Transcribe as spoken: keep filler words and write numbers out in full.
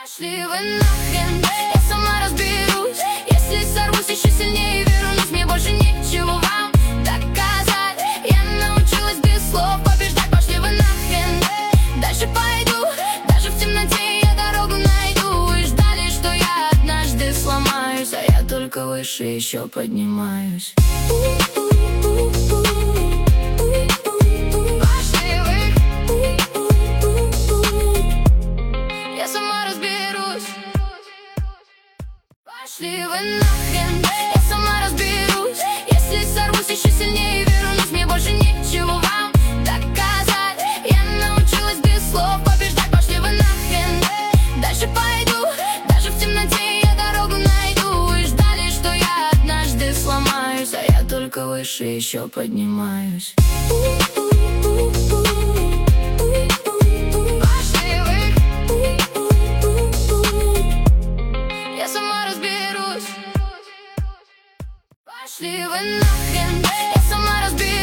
Пошли вы нахрен, я сама разберусь. Если сорвусь, еще сильнее вернусь. Мне больше нечего вам доказать. Я научилась без слов побеждать. Пошли вы нахрен, дальше пойду. Даже в темноте я дорогу найду. Вы ждали, что я однажды сломаюсь, а я только выше еще поднимаюсь. Пошли вы нахрен, я сама разберусь. Если сорвусь, еще сильнее вернусь. Мне больше нечего вам доказать. Я научилась без слов побеждать. Пошли вы нахрен, дальше пойду. Даже в темноте я дорогу найду. Вы ждали, что я однажды сломаюсь, а я только выше еще поднимаюсь. Пошли вы нахрен, я сама разберусь.